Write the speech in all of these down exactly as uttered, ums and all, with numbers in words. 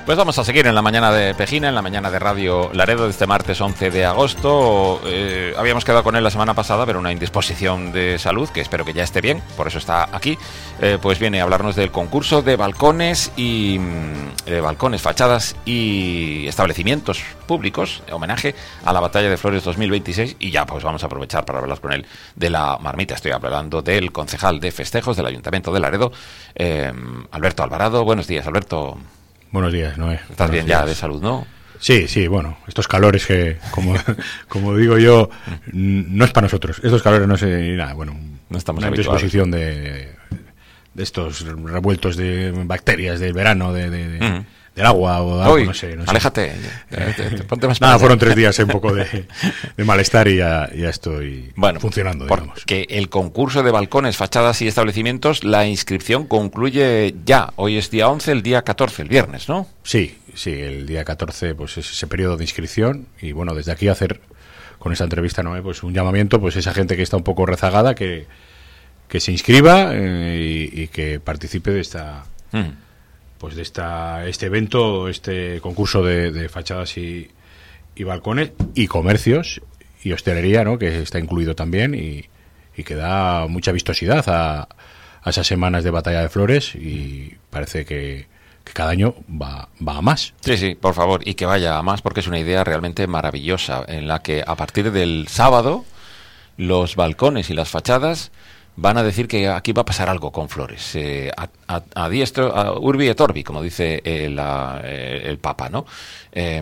Pues vamos a seguir en la mañana de Pejina, en la mañana de Radio Laredo de este martes once de agosto. Eh, habíamos quedado con él la semana pasada, pero una indisposición de salud, que espero que ya esté bien, por eso está aquí. Eh, pues viene a hablarnos del concurso de balcones y eh, balcones, fachadas y establecimientos públicos, homenaje a la Batalla de Flores dos mil veintiséis. Y ya pues vamos a aprovechar para hablar con él de la marmita. Estoy hablando del concejal de festejos del Ayuntamiento de Laredo, eh, Alberto Alvarado. Buenos días, Alberto. Buenos días, Noé. Estás Buenos bien días. Ya de salud, ¿no? Sí, sí, bueno, estos calores que, como, como digo yo, no es para nosotros. Estos calores no sé ni nada, bueno, no estamos una habituados. disposición de, de estos revueltos de bacterias del verano, de, de, de uh-huh. del agua o de algo, Uy, no sé. No sé. Aléjate. Te, te, te, ponte más Nada, allá. Fueron tres días un poco de, de malestar y ya, ya estoy bueno, funcionando, porque digamos. Que el concurso de balcones, fachadas y establecimientos, la inscripción concluye ya. Hoy es día once, el día catorce, el viernes, ¿no? Sí, sí, el día catorce pues es ese periodo de inscripción y bueno, desde aquí hacer con esta entrevista, ¿no? Pues un llamamiento, pues esa gente que está un poco rezagada, que, que se inscriba eh, y, y que participe de esta... Mm. Pues de esta este evento, este concurso de, de fachadas y, y balcones y comercios y hostelería, ¿no? Que está incluido también y, y que da mucha vistosidad a, a esas semanas de Batalla de Flores y parece que, que cada año va, va a más. Sí, sí, por favor, y que vaya a más porque es una idea realmente maravillosa en la que a partir del sábado los balcones y las fachadas van a decir que aquí va a pasar algo con Flores, eh, a, a, a diestro, a urbi et orbi, como dice el, a, el Papa, ¿no? Eh,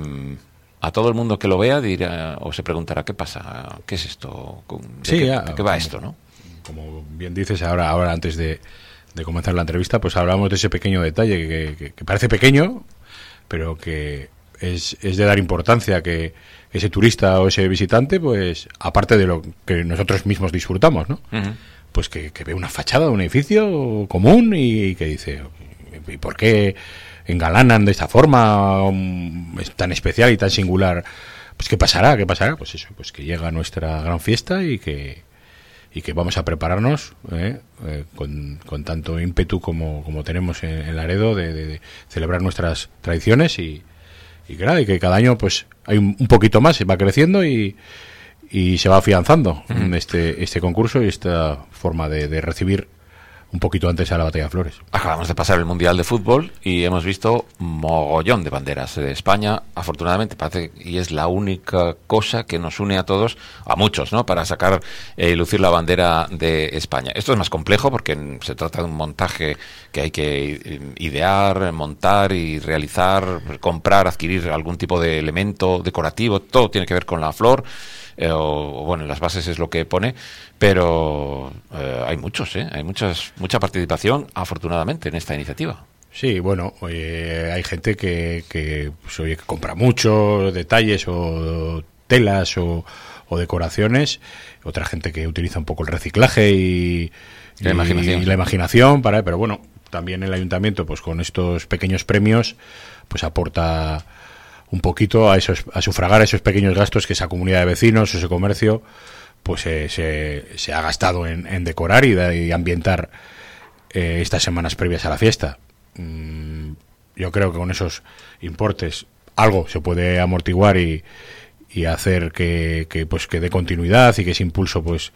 a todo el mundo que lo vea dirá o se preguntará qué pasa, qué es esto, ¿de, sí, qué, ya, de qué va como, esto, ¿no? Como bien dices, ahora, ahora antes de, de comenzar la entrevista, pues hablamos de ese pequeño detalle que, que, que parece pequeño, pero que es, es de dar importancia que ese turista o ese visitante, pues aparte de lo que nosotros mismos disfrutamos, ¿no? Uh-huh. Pues que, que ve una fachada de un edificio común y que dice, ¿y por qué engalanan de esta forma um, tan especial y tan singular? Pues ¿qué pasará? ¿Qué pasará? Pues eso, pues que llega nuestra gran fiesta y que y que vamos a prepararnos eh, eh, con, con tanto ímpetu como, como tenemos en, en Laredo de, de, de celebrar nuestras tradiciones y, y, claro, y que cada año pues hay un, un poquito más, se va creciendo y y se va afianzando uh-huh. este este concurso y esta forma de, de recibir un poquito antes a la Batalla de Flores. Acabamos de pasar el Mundial de Fútbol y hemos visto mogollón de banderas de España, afortunadamente, parece, y es la única cosa que nos une a todos, a muchos, ¿no?, para sacar y eh, lucir la bandera de España. Esto es más complejo porque se trata de un montaje que hay que idear, montar y realizar, comprar, adquirir algún tipo de elemento decorativo, todo tiene que ver con la flor. Eh, o, bueno, en las bases es lo que pone, pero eh, hay muchos, ¿eh? Hay muchas, mucha participación, afortunadamente, en esta iniciativa. Sí, bueno, oye, hay gente que, que, pues, oye, que compra muchos detalles o telas o, o decoraciones, otra gente que utiliza un poco el reciclaje y, la, y, imaginación. y la imaginación, para, pero bueno, también el ayuntamiento, pues con estos pequeños premios, pues aporta un poquito a esos a sufragar esos pequeños gastos que esa comunidad de vecinos, ese comercio, pues eh, se, se ha gastado en, en decorar y, de, y ambientar eh, estas semanas previas a la fiesta. Mm, yo creo que con esos importes algo se puede amortiguar y, y hacer que, que pues que dé continuidad y que ese impulso pues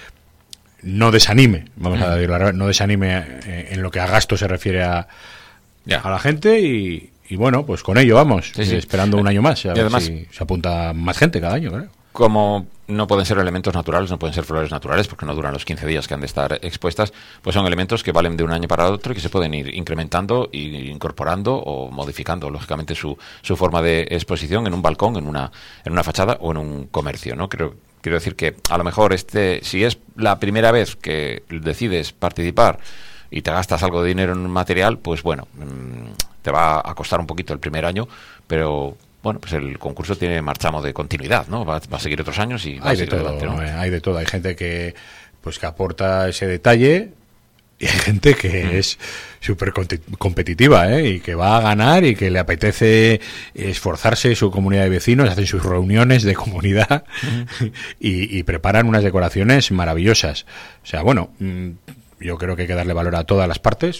no desanime, vamos a decirlo, no desanime en lo que a gasto se refiere a, yeah. a la gente y Y bueno, pues con ello vamos, sí, sí. esperando un año más. A ver además, si se apunta más gente cada año, creo. Como no pueden ser elementos naturales, no pueden ser flores naturales, porque no duran los quince días que han de estar expuestas, pues son elementos que valen de un año para otro y que se pueden ir incrementando e incorporando o modificando, lógicamente, su, su forma de exposición en un balcón, en una, en una fachada o en un comercio, ¿no? Creo, quiero decir que a lo mejor este, si es la primera vez que decides participar y te gastas algo de dinero en un material, pues bueno, te va a costar un poquito el primer año, pero bueno, pues el concurso tiene marchamo de continuidad, ¿no? Va, va a seguir otros años y va hay a seguir de todo, adelante, ¿no? Hay de todo, hay gente que pues que aporta ese detalle y hay gente que mm. es súper competitiva, ¿eh? Y que va a ganar y que le apetece esforzarse su comunidad de vecinos, hacen sus reuniones de comunidad mm. y, y preparan unas decoraciones maravillosas. O sea, bueno, yo creo que hay que darle valor a todas las partes,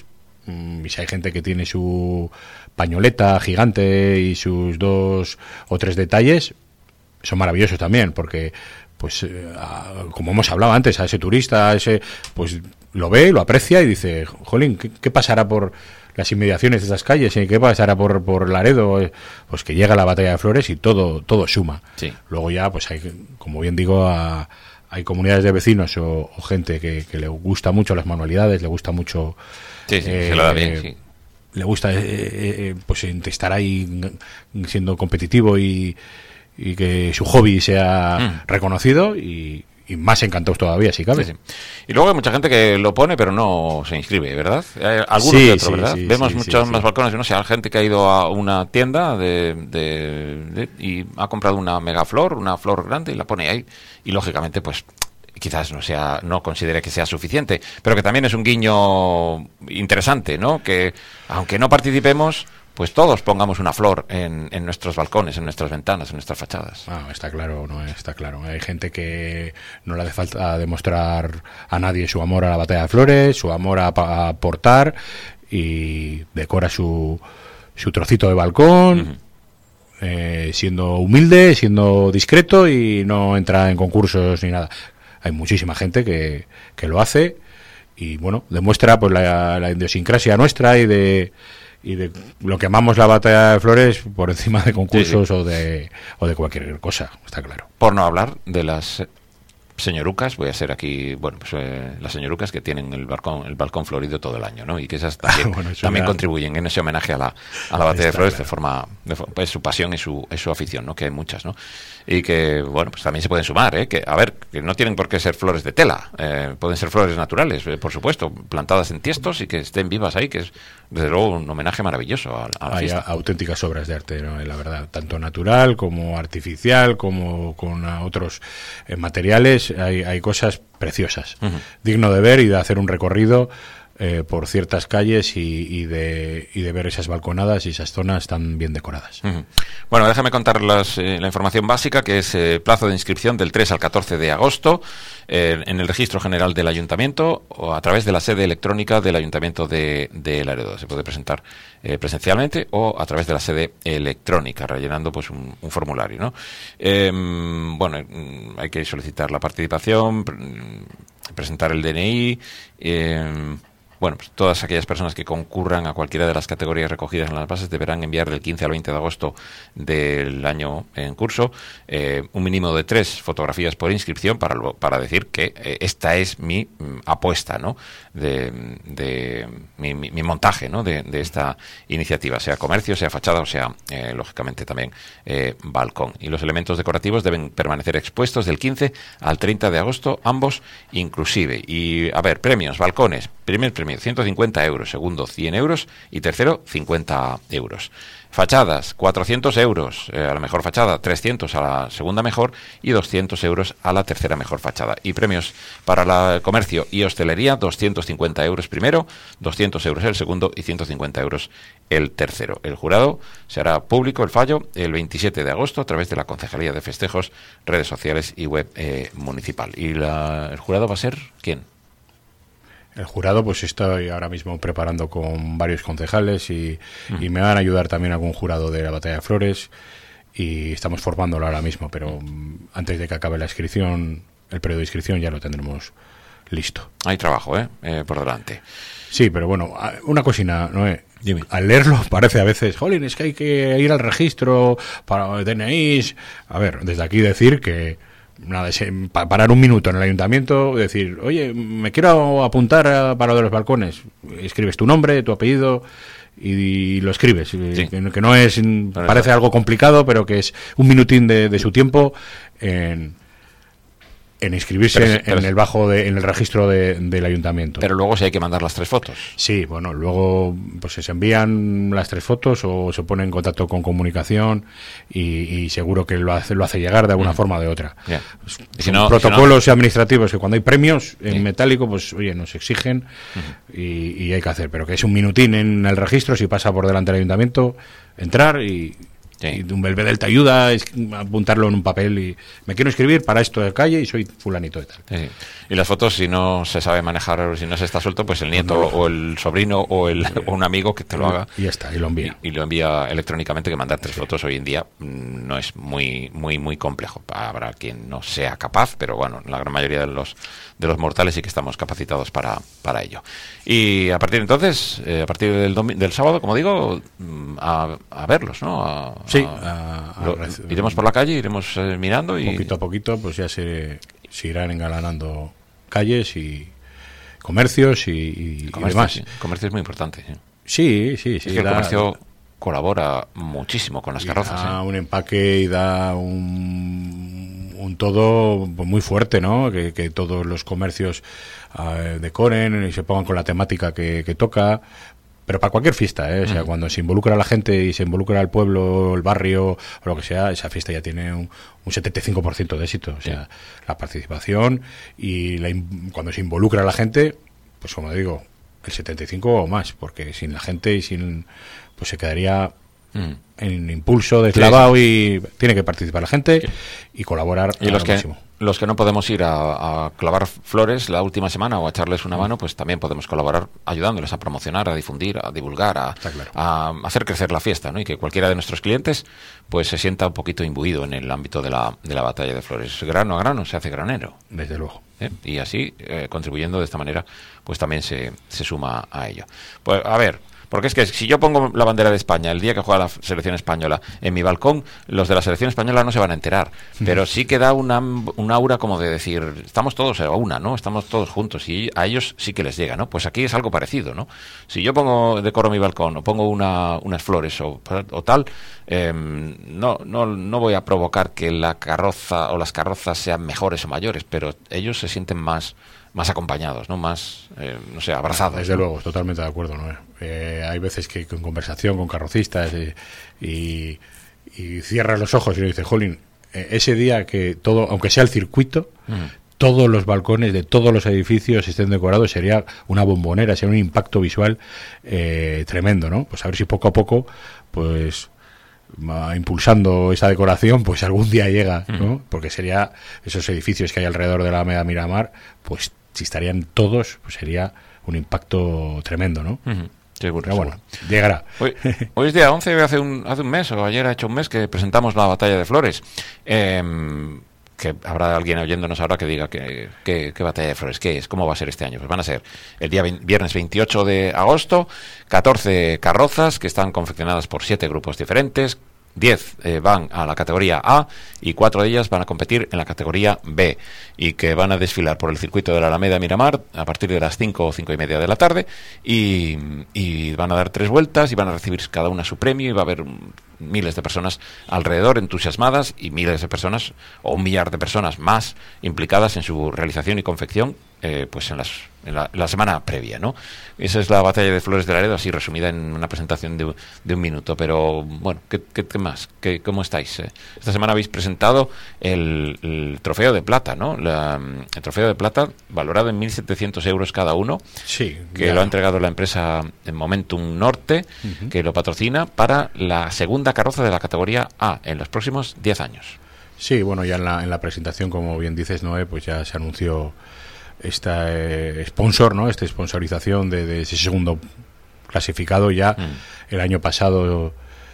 y si hay gente que tiene su pañoleta gigante y sus dos o tres detalles, son maravillosos también, porque pues eh, a, como hemos hablado antes, a ese turista, a ese pues lo ve, lo aprecia y dice, jolín, ¿qué, qué pasará por las inmediaciones de esas calles? ¿Y qué pasará por, por Laredo? Pues que llega la Batalla de Flores y todo todo suma. Sí. Luego ya, pues hay, como bien digo, a, hay comunidades de vecinos o, o gente que, que le gusta mucho las manualidades, le gusta mucho... Sí, sí, eh, se lo da bien, sí. Le gusta eh, eh, pues estar ahí siendo competitivo y, y que su hobby sea mm. reconocido y, y más encantados todavía, si cabe. Sí, sí. Y luego hay mucha gente que lo pone pero no se inscribe, ¿verdad? Hay algunos sí, que otros, sí, ¿verdad? Sí, Vemos sí, muchos sí, más sí. balcones, no sé, hay gente que ha ido a una tienda de, de, de, y ha comprado una megaflor, una flor grande y la pone ahí y lógicamente pues quizás no sea, no considere que sea suficiente, pero que también es un guiño interesante, ¿no? Que aunque no participemos, pues todos pongamos una flor en, en nuestros balcones, en nuestras ventanas, en nuestras fachadas. Ah, está claro, no está claro. Hay gente que no le hace falta demostrar a nadie su amor a la Batalla de Flores, su amor a, a aportar y decora su, su trocito de balcón. Uh-huh. eh, siendo humilde, siendo discreto y no entra en concursos ni nada. Hay muchísima gente que, que lo hace y bueno, demuestra pues la, la idiosincrasia nuestra y de y de lo que amamos la Batalla de Flores por encima de concursos sí, sí. o de o de cualquier cosa, está claro. Por no hablar de las señorucas, voy a ser aquí, bueno, pues eh, las señorucas que tienen el balcón el balcón florido todo el año, ¿no? Y que esas también, bueno, también ya... contribuyen en ese homenaje a la a la Batalla de Flores claro. de forma de, pues su pasión y su es su afición, ¿no? Que hay muchas, ¿no? Y que, bueno, pues también se pueden sumar, ¿eh? Que, a ver, que no tienen por qué ser flores de tela, eh, pueden ser flores naturales, eh, por supuesto, plantadas en tiestos y que estén vivas ahí, que es, desde luego, un homenaje maravilloso a, a la Hay fiesta. A, auténticas obras de arte, ¿no? La verdad, tanto natural como artificial, como con otros eh, materiales, hay, hay cosas preciosas, uh-huh. digno de ver y de hacer un recorrido Eh, por ciertas calles y, y, de, y de ver esas balconadas y esas zonas tan bien decoradas. Uh-huh. Bueno, déjame contar las, eh, la información básica, que es eh, plazo de inscripción del tres al catorce de agosto eh, en el Registro General del Ayuntamiento o a través de la sede electrónica del Ayuntamiento de, de Laredo. Se puede presentar eh, presencialmente o a través de la sede electrónica, rellenando pues un, un formulario, ¿no? Eh, bueno, hay que solicitar la participación, presentar el D N I, eh, bueno, pues todas aquellas personas que concurran a cualquiera de las categorías recogidas en las bases deberán enviar del quince al veinte de agosto del año en curso eh, un mínimo de tres fotografías por inscripción para, para decir que eh, esta es mi mm, apuesta, ¿no? De, de mi, mi, mi montaje, ¿no? De, de esta iniciativa, sea comercio, sea fachada o sea, eh, lógicamente también eh, balcón. Y los elementos decorativos deben permanecer expuestos del quince al treinta de agosto, ambos inclusive. Y, a ver, premios, balcones, primer premio ciento cincuenta euros, segundo cien euros y tercero cincuenta euros. Fachadas, cuatrocientos euros eh, a la mejor fachada, trescientos a la segunda mejor y doscientos euros a la tercera mejor fachada. Y premios para el comercio y hostelería, doscientos cincuenta euros primero, doscientos euros el segundo y ciento cincuenta euros el tercero. El jurado se hará público el fallo el veintisiete de agosto a través de la Concejalía de Festejos, redes sociales y web eh, municipal. ¿Y la, el jurado va a ser quién? El jurado, pues estoy ahora mismo preparando con varios concejales y, uh-huh. y me van a ayudar también algún jurado de la Batalla de Flores y estamos formándolo ahora mismo, pero uh-huh. antes de que acabe la inscripción, el periodo de inscripción ya lo tendremos listo. Hay trabajo, ¿eh? eh por delante. Sí, pero bueno, una cosina, Noé. Dime. Al leerlo parece a veces, jolín, es que hay que ir al registro para D N Is. A ver, desde aquí decir que nada, parar un minuto en el ayuntamiento, decir, oye, me quiero apuntar a, para lo de los balcones, escribes tu nombre, tu apellido y, y lo escribes, sí. que, que no es, pero parece eso. Algo complicado, pero que es un minutín de, de su tiempo en en inscribirse pero, pero, en el bajo de, en el registro de, del ayuntamiento. Pero luego sí hay que mandar las tres fotos. Sí, bueno, luego pues se envían las tres fotos o se pone en contacto con comunicación y, y seguro que lo hace, lo hace llegar de alguna mm. forma o de otra. Yeah. Son si no, protocolos si no... administrativos que cuando hay premios en yeah. metálico, pues oye, nos exigen uh-huh. y, y hay que hacer, pero que es un minutín en el registro, si pasa por delante del ayuntamiento, entrar y Sí. Y un Belvedere te ayuda a apuntarlo en un papel y me quiero escribir para esto de calle y soy fulanito de tal. Sí. Y las fotos, si no se sabe manejar, si no se está suelto, pues el nieto no, no. o el sobrino o, el, o un amigo que te lo haga. Y ya está, y lo envía. Y, y lo envía electrónicamente, que mandar tres sí. fotos hoy en día mmm, no es muy muy muy complejo. Habrá quien no sea capaz, pero bueno, la gran mayoría de los de los mortales sí que estamos capacitados para, para ello. Y a partir de entonces, eh, a partir del, del sábado, como digo, a, a verlos, ¿no? A, sí. A, a, lo, iremos por la calle, iremos eh, mirando y... Poquito a poquito, pues ya se, se irán engalanando calles y comercios y, y, comercio, y demás. Sí. Comercio es muy importante. Sí, sí, sí. sí es que da, el comercio colabora muchísimo con las carrozas. Da ¿eh? un empaque y da un, un todo muy fuerte, ¿no? Que, que todos los comercios uh, decoren y se pongan con la temática que, que toca. Pero para cualquier fiesta, ¿eh? O sea, uh-huh. cuando se involucra a la gente y se involucra al pueblo, el barrio o lo que sea, esa fiesta ya tiene un, un setenta y cinco por ciento de éxito. O sea, sí. la participación y la, cuando se involucra a la gente, pues como digo, el setenta y cinco o más, porque sin la gente y sin... pues se quedaría mm. en impulso, deslavado sí, sí. y tiene que participar la gente sí. y colaborar y los que máximo. Los que no podemos ir a, a clavar flores la última semana o a echarles una mano, pues también podemos colaborar ayudándoles a promocionar, a difundir, a divulgar, a, claro. a hacer crecer la fiesta, ¿no? Y que cualquiera de nuestros clientes pues se sienta un poquito imbuido en el ámbito de la, de la batalla de flores. Grano a grano se hace granero. Desde luego. ¿Eh? Y así, eh, contribuyendo de esta manera, pues también se, se suma a ello. Pues a ver... Porque es que si yo pongo la bandera de España el día que juega la selección española en mi balcón, los de la selección española no se van a enterar. Pero sí que da una, un aura como de decir, estamos todos a una, ¿no? Estamos todos juntos y a ellos sí que les llega, ¿no? Pues aquí es algo parecido, ¿no? Si yo pongo decoro mi balcón o pongo una, unas flores o, o tal, eh, no, no, no voy a provocar que la carroza o las carrozas sean mejores o mayores, pero ellos se sienten más... más acompañados, ¿no? Más, eh, no sé, abrazados. Desde ¿no? luego, totalmente de acuerdo, ¿no? Eh, hay veces que con conversación con carrocistas eh, y, y cierras los ojos y le dices, jolín, eh, ese día que todo, aunque sea el circuito, mm. todos los balcones de todos los edificios estén decorados, sería una bombonera, sería un impacto visual eh, tremendo, ¿no? Pues a ver si poco a poco, pues... impulsando esa decoración, pues algún día llega, ¿no? Mm. Porque sería esos edificios que hay alrededor de la Alameda Miramar, pues si estarían todos, pues sería un impacto tremendo, ¿no? Mm-hmm. Seguro, pero seguro. Bueno, llegará. Hoy, hoy es día once, hace un, hace un mes, o ayer ha hecho un mes que presentamos la Batalla de Flores. Eh, que habrá alguien oyéndonos ahora que diga que, que, que Batalla de Flores, ¿qué es? ¿Cómo va a ser este año? Pues van a ser el día veinte, viernes veintiocho de agosto, catorce carrozas que están confeccionadas por siete grupos diferentes, diez eh, van a la categoría A y cuatro de ellas van a competir en la categoría B y que van a desfilar por el circuito de la Alameda Miramar a partir de las cinco o cinco y media de la tarde y, y van a dar tres vueltas y van a recibir cada una su premio y va a haber miles de personas alrededor entusiasmadas y miles de personas o un millar de personas más implicadas en su realización y confección eh, pues en, las, en la, la semana previa, ¿no? Esa es la Batalla de Flores de Laredo, así resumida en una presentación de, de un minuto, pero bueno, ¿qué, qué, qué más? ¿Qué, ¿Cómo estáis? Eh? Esta semana habéis presentado el, el trofeo de plata, ¿no? La, el trofeo de plata valorado en mil setecientos euros cada uno, sí, que ya. lo ha entregado la empresa Momentum Norte, uh-huh. que lo patrocina para la segunda carroza de la categoría A en los próximos diez años. Sí, bueno, ya en la, en la presentación, como bien dices, Noé, pues ya se anunció esta eh, sponsor, ¿no? Esta sponsorización de, de ese segundo clasificado ya. Mm. El año pasado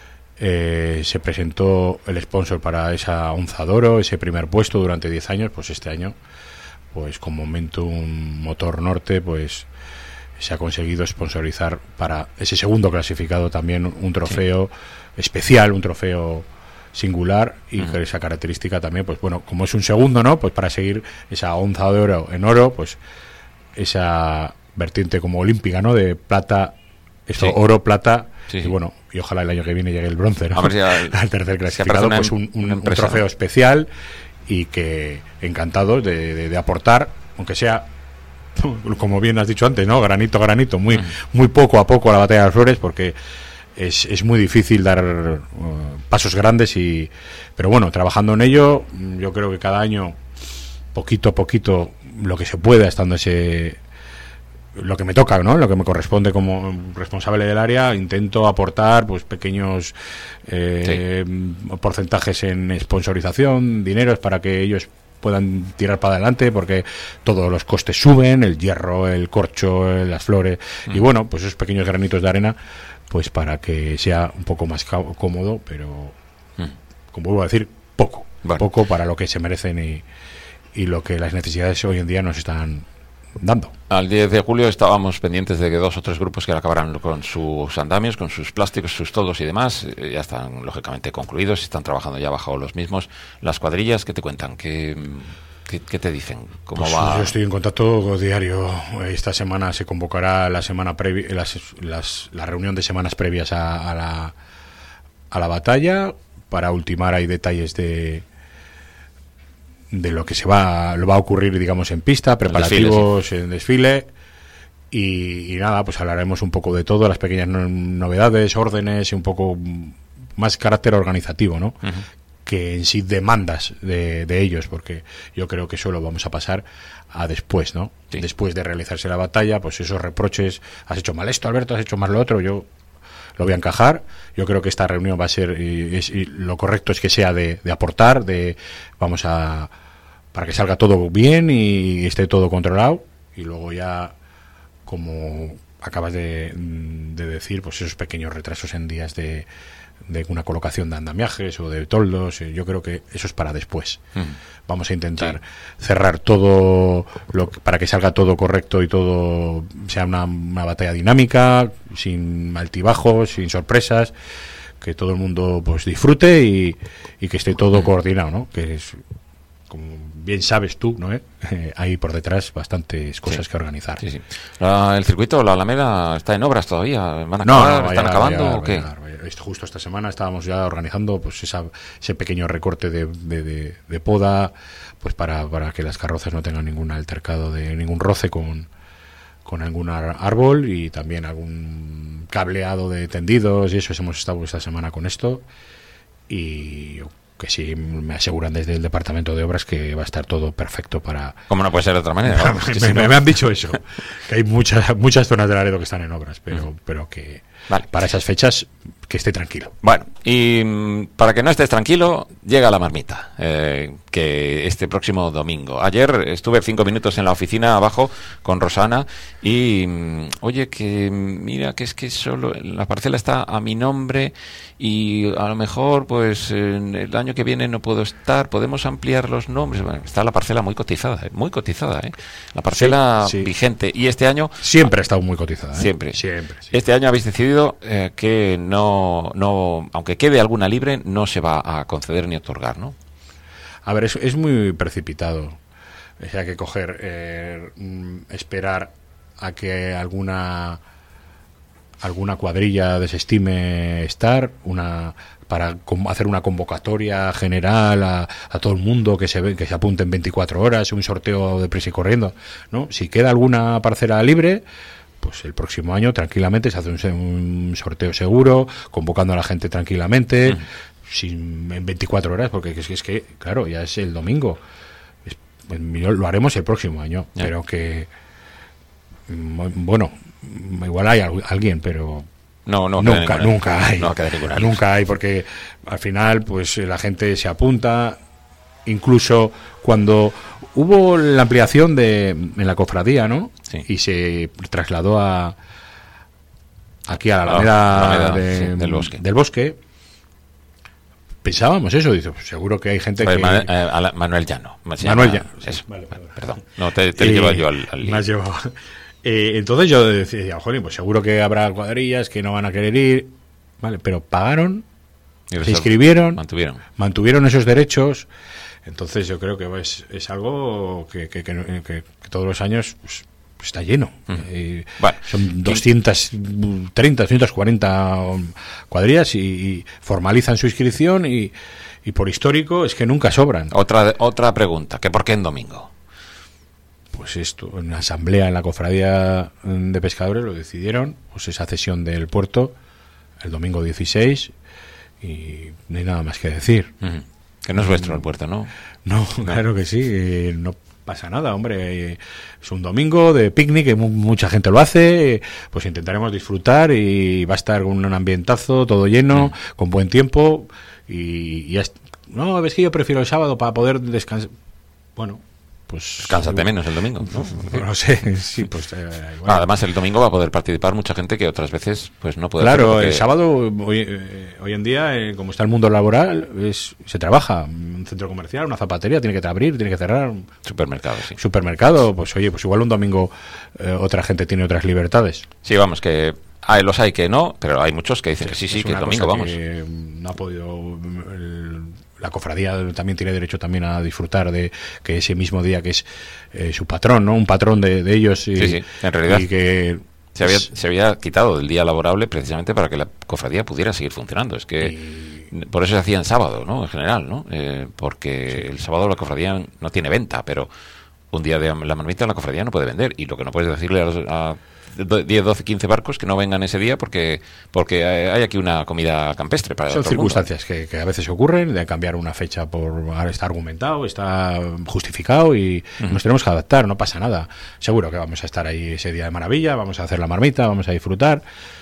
eh, se presentó el sponsor para esa onza de oro, ese primer puesto durante diez años, pues este año, pues con Momentum Motor Norte, pues se ha conseguido sponsorizar para ese segundo clasificado también un trofeo sí. especial, un trofeo singular y uh-huh. esa característica también, pues bueno, como es un segundo, ¿no? Pues para seguir esa onza de oro en oro, pues esa vertiente como olímpica, ¿no? De plata, esto, sí. oro, plata, sí, y sí. bueno, y ojalá el año que viene llegue el bronce, ¿no? A ver si al, al tercer clasificado, una, pues un, un, un trofeo especial y que encantados de, de, de aportar, aunque sea, como bien has dicho antes, ¿no? Granito a granito, muy, uh-huh. muy poco a poco a la Batalla de las Flores, porque Es, es muy difícil dar uh, pasos grandes y pero bueno, trabajando en ello, yo creo que cada año poquito a poquito lo que se pueda, estando ese lo que me toca, ¿no? Lo que me corresponde como responsable del área, intento aportar pues pequeños eh, sí. porcentajes en sponsorización, dineros para que ellos puedan tirar para adelante, porque todos los costes suben, el hierro, el corcho, las flores, mm. y bueno, pues esos pequeños granitos de arena, pues para que sea un poco más cómodo, pero mm. como vuelvo a decir, poco, bueno. poco para lo que se merecen y, y lo que las necesidades hoy en día nos están dando. Al diez de julio estábamos pendientes de que dos o tres grupos que acabaran con sus andamios, con sus plásticos, sus toldos y demás, eh, ya están lógicamente concluidos, están trabajando ya bajo los mismos. Las cuadrillas, ¿qué te cuentan? ¿Qué, qué, qué te dicen? ¿Cómo pues va? Yo estoy en contacto diario. Esta semana se convocará la semana previ- las, las, la reunión de semanas previas a, a, la, a la batalla para ultimar ahí detalles de de lo que se va lo va a ocurrir, digamos, en pista, preparativos, desfile, sí. en desfile y, y nada, pues hablaremos un poco de todo, las pequeñas no, novedades, órdenes y un poco más carácter organizativo, ¿no? Uh-huh. Que en sí demandas de, de ellos, porque yo creo que eso lo vamos a pasar a después, ¿no? Sí. Después de realizarse la batalla, pues esos reproches, has hecho mal esto, Alberto, has hecho mal lo otro, yo lo voy a encajar. Yo creo que esta reunión va a ser, y, es, y lo correcto es que sea de, de aportar, de vamos a, para que salga todo bien y esté todo controlado, y luego ya, como acabas de, de decir, pues esos pequeños retrasos en días de, de una colocación de andamiajes o de toldos, yo creo que eso es para después. Mm. Vamos a intentar sí. cerrar todo lo que, para que salga todo correcto y todo sea una, una batalla dinámica, sin altibajos, sin sorpresas, que todo el mundo pues disfrute y, y que esté todo mm. coordinado, ¿no? Que es, como bien sabes tú, ¿no? ¿Eh? Eh, hay por detrás bastantes cosas sí. que organizar. Sí, sí. La, el circuito, la Alameda, está en obras todavía. ¿Van a acabar? No, no, ¿Están acabando llegar, o qué? Llegar, Justo esta semana estábamos ya organizando pues esa, ese pequeño recorte de, de, de, de poda, pues para, para que las carrozas no tengan ningún altercado, de ningún roce con, con algún árbol, y también algún cableado de tendidos y eso. Hemos estado esta semana con esto, y que sí me aseguran desde el departamento de obras que va a estar todo perfecto para... ¿Cómo no puede ser de otra manera? Vamos, me, me, no... me han dicho eso, que hay muchas muchas zonas de Laredo que están en obras, pero, uh-huh. pero que vale. para esas fechas que esté tranquilo. Bueno, y para que no estés tranquilo, llega la marmita, eh, que este próximo domingo. Ayer estuve cinco minutos en la oficina abajo con Rosana y, oye, que mira, que es que solo la parcela está a mi nombre y a lo mejor, pues, el año que viene no puedo estar, podemos ampliar los nombres. Bueno, está la parcela muy cotizada, muy cotizada, ¿eh? La parcela sí, sí. vigente. Y este año... Siempre ha estado muy cotizada, ¿eh? Siempre. Siempre. Sí. Este año habéis decidido eh, que no... no, aunque quede alguna libre, no se va a conceder ni otorgar, ¿no? A ver, es, es muy precipitado. O sea, hay que coger, eh, esperar a que alguna alguna cuadrilla desestime estar, una para hacer una convocatoria general a, a todo el mundo que se que se apunte en veinticuatro horas, un sorteo de prisa y corriendo, ¿no? Si queda alguna parcela libre, pues el próximo año tranquilamente se hace un, un sorteo seguro, convocando a la gente tranquilamente, uh-huh. sin, en veinticuatro horas, porque es, es que, claro, ya es el domingo. Es, pues, lo haremos el próximo año, yeah. pero que, bueno, igual hay alguien, pero no, no nunca, nunca hay, no nunca hay, porque al final, pues la gente se apunta, incluso cuando hubo la ampliación de en la cofradía, ¿no? Sí. Y se trasladó a aquí a la Alameda, ah, Alameda de, sí, del bosque. Del bosque. Pensábamos eso, dice, pues seguro que hay gente pues que Manuel, eh, Manuel Llano. Manuel Llano. Eso. Vale, vale, vale. Perdón. No te, te eh, llevo yo al, al me has llevado. Eh, entonces yo decía, joder, pues seguro que habrá cuadrillas que no van a querer ir, vale, pero pagaron, se inscribieron, mantuvieron, mantuvieron esos derechos. Entonces yo creo que es, es algo que, que, que, que, que todos los años pues, está lleno. Mm. Eh, bueno, son doscientas treinta, doscientas cuarenta cuadrillas y, y formalizan su inscripción y, y por histórico es que nunca sobran. Otra otra pregunta, ¿que por qué en domingo? Pues esto, en una asamblea en la cofradía de pescadores lo decidieron, pues esa cesión del puerto el domingo dieciséis y no hay nada más que decir. Mm. Que no es vuestro el puerto, ¿no? No, claro que sí. No, pasa nada, hombre. Es un domingo de picnic, que mucha gente lo hace, pues intentaremos disfrutar y va a estar con un ambientazo, todo lleno, mm. con buen tiempo y ya. No, es que yo prefiero el sábado para poder descansar. Bueno, pues... Cánsate menos el domingo, ¿no? No, no sé, sí, pues... Eh, bueno. Además, el domingo va a poder participar mucha gente que otras veces pues no puede Claro, porque... el sábado, hoy, eh, hoy en día, eh, como está el mundo laboral, es se trabaja. Un centro comercial, una zapatería, tiene que abrir, tiene que cerrar. Supermercado, sí. Supermercado, pues oye, pues igual un domingo eh, otra gente tiene otras libertades. Sí, vamos, que... Hay, los hay que no, pero hay muchos que dicen sí, que sí, sí, que el domingo vamos. Que no ha podido... El, la cofradía también tiene derecho también a disfrutar de que ese mismo día que es eh, su patrón, ¿no? Un patrón de, de ellos. Y, sí, sí, en realidad y que, se, había, se había quitado del día laborable precisamente para que la cofradía pudiera seguir funcionando. Es que y... por eso se hacía en sábado, ¿no? En general, ¿no? Eh, porque sí. el sábado la cofradía no tiene venta, pero un día de la marmita la cofradía no puede vender. Y lo que no puedes decirle a, los, a diez, doce, quince barcos que no vengan ese día porque porque hay aquí una comida campestre para son todo circunstancias que, que a veces ocurren, de cambiar una fecha por ahora está argumentado, está justificado y uh-huh. nos tenemos que adaptar, no pasa nada. Seguro que vamos a estar ahí ese día de maravilla, vamos a hacer la marmita, vamos a disfrutar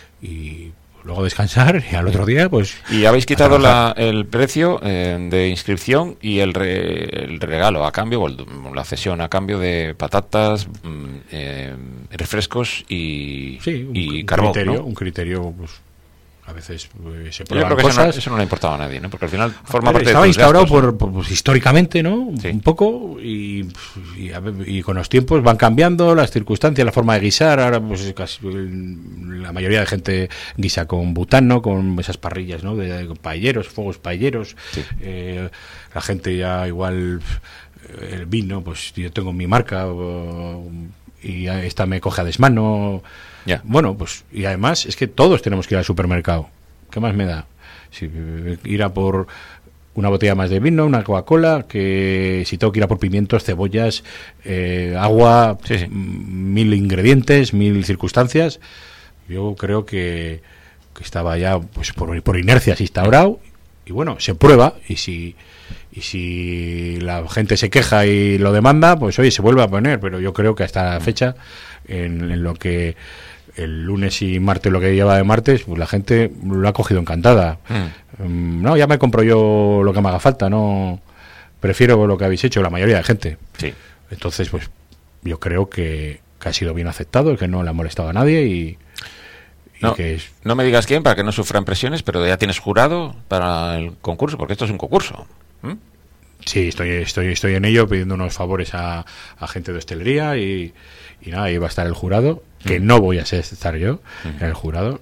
y luego descansar y al otro día pues y habéis quitado la, el precio eh, de inscripción y el, re, el regalo a cambio o el, la cesión a cambio de patatas, eh, refrescos y, sí, un, y un carbón, criterio, ¿no? un criterio pues a veces pues, se prueban Yo creo que cosas. Eso no, eso no le importaba a nadie, ¿no? Porque al final forma Pero parte estaba de instaurado gastos, por, ¿no? por pues, históricamente, ¿no? Sí. Un poco y, y, y con los tiempos van cambiando las circunstancias, la forma de guisar. Ahora pues casi la mayoría de gente guisa con butano, con esas parrillas, ¿no? De, de paelleros, fuegos paelleros. Sí. Eh, la gente ya igual el vino, pues yo tengo mi marca o, y esta me coge a desmano. Yeah. Bueno, pues y además es que todos tenemos que ir al supermercado. ¿Qué más me da? Si, ir a por una botella más de vino, una Coca-Cola, que si tengo que ir a por pimientos, cebollas, eh, agua, sí, sí. mil ingredientes, mil circunstancias. Yo creo que, que estaba ya pues por, por inercia instaurado y bueno, se prueba y si y si la gente se queja y lo demanda, pues oye, se vuelve a poner, pero yo creo que hasta la fecha en, en lo que el lunes y martes, lo que lleva de martes, pues la gente lo ha cogido encantada. Mm. Um, no, ya me compro yo lo que me haga falta, no prefiero lo que habéis hecho, la mayoría de gente. Sí. Entonces, pues yo creo que, que ha sido bien aceptado, que no le ha molestado a nadie y, y no, que es... no me digas quién para que no sufran presiones, pero ya tienes jurado para el concurso, porque esto es un concurso. ¿Mm? Sí, estoy estoy estoy en ello, pidiendo unos favores a, a gente de hostelería y, y nada, ahí va a estar el jurado, que mm. no voy a ser, estar yo mm. en el jurado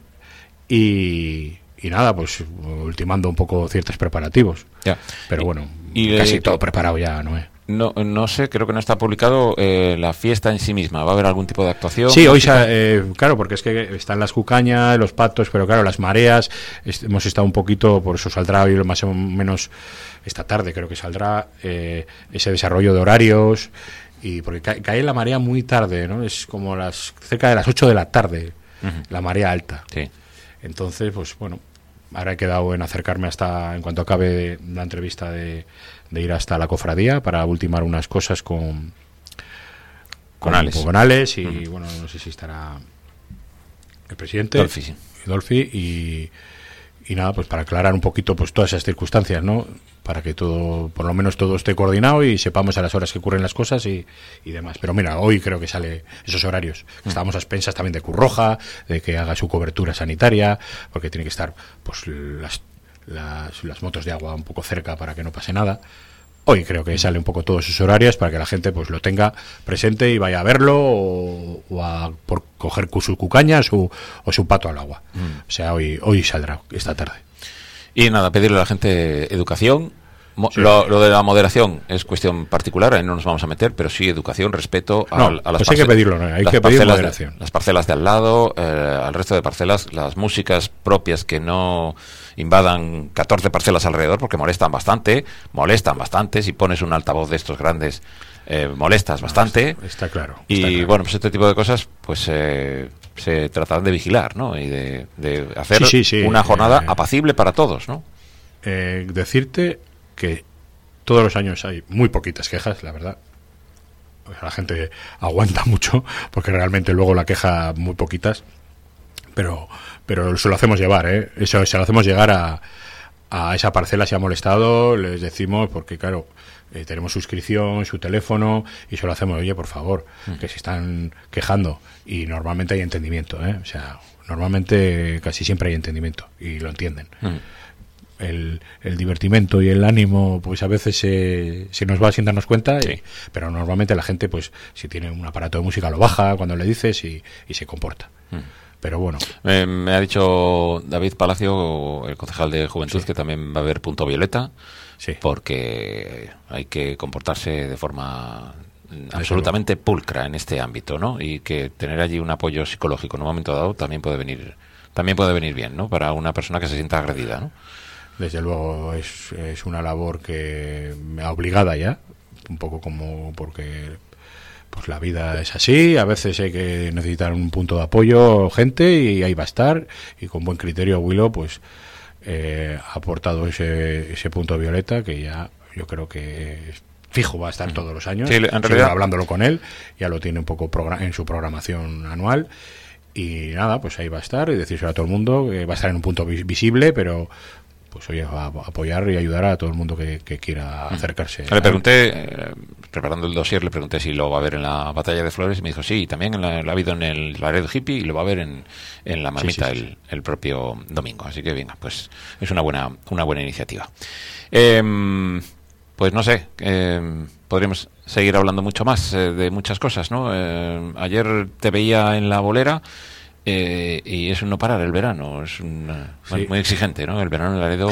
y, y nada, pues ultimando un poco ciertos preparativos. Ya. Pero y, bueno, y casi eh, todo preparado ya, ¿no? No, no sé, creo que no está publicado eh, la fiesta en sí misma. ¿Va a haber algún tipo de actuación? Sí, hoy, eh, claro, porque es que están las cucañas, los patos, pero claro, las mareas, es, hemos estado un poquito, por eso saldrá hoy más o menos esta tarde, creo que saldrá eh, ese desarrollo de horarios, y porque cae, cae la marea muy tarde, ¿no? Es como las cerca de las ocho de la tarde, uh-huh. la marea alta. Sí. Entonces, pues bueno, ahora he quedado en acercarme hasta, en cuanto acabe la entrevista de... de ir hasta la cofradía para ultimar unas cosas con con, con Alex, con Alex y uh-huh. bueno, no sé si estará el presidente Dolfi, sí. Dolfi y, y nada, pues para aclarar un poquito pues todas esas circunstancias, ¿no? Para que todo, por lo menos todo esté coordinado y sepamos a las horas que ocurren las cosas y, y demás. Pero mira, hoy creo que sale esos horarios. Uh-huh. Estábamos a expensas también de Curroja, de que haga su cobertura sanitaria, porque tiene que estar pues las Las, las motos de agua un poco cerca para que no pase nada. Hoy creo que sale un poco todos sus horarios para que la gente pues lo tenga presente y vaya a verlo o, o a por coger sus cucañas o, o su pato al agua. Mm. O sea, hoy hoy saldrá esta tarde. Y nada, pedirle a la gente educación. Mo- sí. lo, lo de la moderación es cuestión particular, ahí no nos vamos a meter, pero sí educación, respeto a, no, a las pues hay que pedirlo, no, hay que pedir moderación. De, las parcelas de al lado, eh, al resto de parcelas, las músicas propias que no invadan catorce parcelas alrededor, porque molestan bastante, molestan bastante, si pones un altavoz de estos grandes, eh, molestas bastante. No, está, está claro. Y está claro. Bueno, pues este tipo de cosas, pues eh, se tratan de vigilar, ¿no? Y de, de hacer sí, sí, sí, una jornada eh, apacible para todos, ¿no? Eh, decirte que todos los años hay muy poquitas quejas, la verdad. o sea, la gente aguanta mucho, porque realmente luego la queja muy poquitas, pero pero se lo hacemos llevar, ¿eh? Eso se lo hacemos llegar a, a esa parcela si ha molestado, les decimos, porque claro, eh, tenemos suscripción, su teléfono, y se lo hacemos, oye, por favor, mm. que se están quejando, y normalmente hay entendimiento, ¿eh? O sea, normalmente casi siempre hay entendimiento, y lo entienden. Mm. El, el divertimento y el ánimo pues a veces se, se nos va sin darnos cuenta, sí. y, pero normalmente la gente pues si tiene un aparato de música lo baja cuando le dices y, y se comporta. Mm. Pero bueno. Eh, me ha dicho David Palacio, el concejal de Juventud, sí. que también va a haber punto violeta, sí. porque hay que comportarse de forma absolutamente pulcra en este ámbito, ¿no? Y que tener allí un apoyo psicológico en un momento dado también puede venir también puede venir bien, ¿no? Para una persona que se sienta agredida, ¿no? Desde luego es, es una labor que me ha obligada ya, un poco como porque pues la vida es así, a veces hay que necesitar un punto de apoyo, gente, y ahí va a estar, y con buen criterio Willow pues eh, ha aportado ese, ese punto violeta que ya yo creo que es fijo, va a estar todos los años, sí, en realidad, hablándolo con él, ya lo tiene un poco en su programación anual, y nada, pues ahí va a estar, y decírselo a todo el mundo, que va a estar en un punto visible, pero pues oye, a apoyar y ayudar a todo el mundo que, que quiera acercarse. Le pregunté, eh, preparando el dossier, le pregunté si lo va a ver en la Batalla de Flores, y me dijo, sí, también en la, lo ha habido en el Laredo Hippie, y lo va a ver en, en la Marmita sí, sí, sí. El, el propio domingo. Así que venga, pues es una buena una buena iniciativa. Eh, pues no sé, eh, podríamos seguir hablando mucho más eh, de muchas cosas, ¿no? Eh, ayer te veía en la bolera. Eh, y es un no parar el verano, es un, sí. muy exigente, ¿no? El verano en Laredo.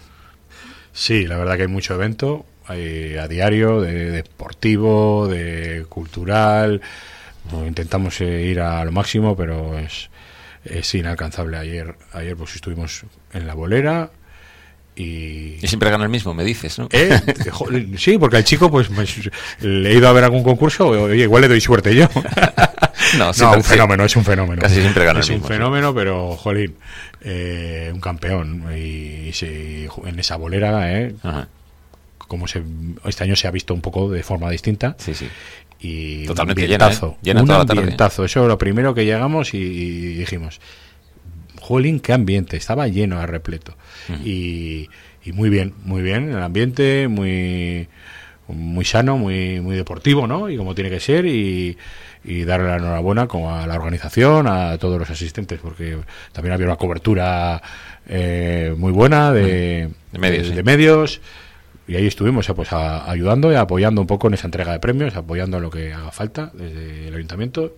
Sí, la verdad que hay mucho evento, hay a diario, de, de deportivo, de cultural. Bueno, intentamos eh, ir a lo máximo, pero es, es inalcanzable. Ayer, ayer pues estuvimos en la bolera. Y... y siempre gana el mismo, me dices, ¿no? ¿Eh? Sí, porque al chico pues, pues le he ido a ver algún concurso, oye, igual le doy suerte yo. No, no, un fenómeno, es un fenómeno. Casi siempre gana es el mismo. Es un fenómeno, sí. Pero, jolín, eh, un campeón. Y, y se, en esa bolera, ¿eh? Ajá. Como se, este año se ha visto un poco de forma distinta. Sí, sí. Y totalmente un ambientazo. Llena, ¿eh? Llena un toda ambientazo. Eso es lo primero que llegamos y, y dijimos, jolín, qué ambiente. Estaba lleno a repleto. Uh-huh. Y, y muy bien, muy bien. El ambiente, muy... muy sano, muy muy deportivo, ¿no? Y como tiene que ser, y, y darle la enhorabuena como a la organización, a todos los asistentes, porque también había una cobertura eh, muy buena de, de medios, de, sí. de medios, y ahí estuvimos pues a, ayudando y apoyando un poco en esa entrega de premios, apoyando lo que haga falta desde el ayuntamiento,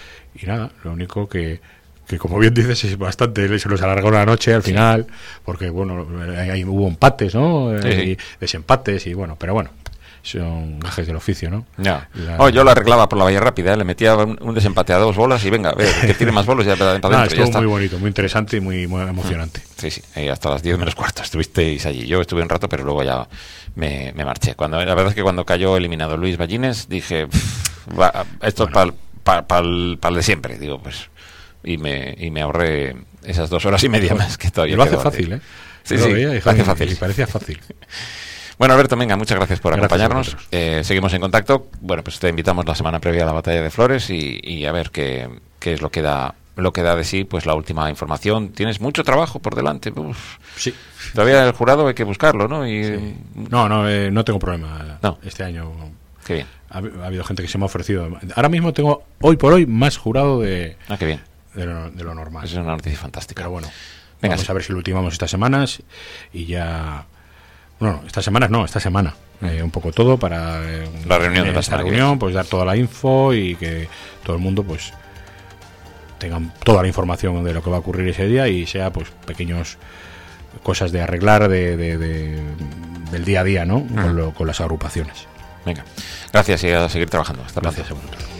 y nada, lo único que que como bien dices es bastante, se nos alargó la noche al final, sí. Porque bueno, ahí hubo empates, ¿no? Sí, y sí. desempates, y bueno, pero bueno, son gajes del oficio, ¿no? Ya. La... Oh, yo lo arreglaba por la valla rápida, ¿eh? Le metía un, un desempate a dos bolas y venga, a ver, que tiene más bolos ya para adentro. Nah, estuvo ya está. Muy bonito, muy interesante y muy, muy emocionante. Sí, sí, y hasta las diez menos cuarto estuvisteis allí. Yo estuve un rato, pero luego ya me, me marché. Cuando La verdad es que cuando cayó eliminado Luis Ballines, dije, va, esto bueno. es para pa, pa, pa el de siempre, digo, pues... Y me, y me ahorré esas dos horas y media más que todavía. Lo hace fácil, ¿eh? Sí, sí, lo hace fácil. Y parecía fácil. Bueno, Alberto, venga, muchas gracias por gracias acompañarnos. Eh, seguimos en contacto. Bueno, pues te invitamos la semana previa a la Batalla de Flores y, y a ver qué, qué es lo que da lo que da de sí, pues la última información. Tienes mucho trabajo por delante. Uf. Sí. Todavía el jurado hay que buscarlo, ¿no? Y, sí. No, no, eh, no tengo problema. No. Este año. Qué bien. Ha, ha habido gente que se me ha ofrecido. Ahora mismo tengo, hoy por hoy, más jurado de... Ah, qué bien. De lo, de lo normal. Eso es una noticia fantástica. Pero bueno, venga, vamos sí. a ver si lo ultimamos estas semanas y ya... Bueno, estas semanas no, esta semana. Eh, un poco todo para... Eh, la reunión de la esta reunión, pues dar toda la info y que todo el mundo pues tengan toda la información de lo que va a ocurrir ese día y sea pues pequeños cosas de arreglar de, de, de del día a día, ¿no? Uh-huh. Con, lo, con las agrupaciones. Venga, gracias y a seguir trabajando. Hasta gracias pronto. a vosotros.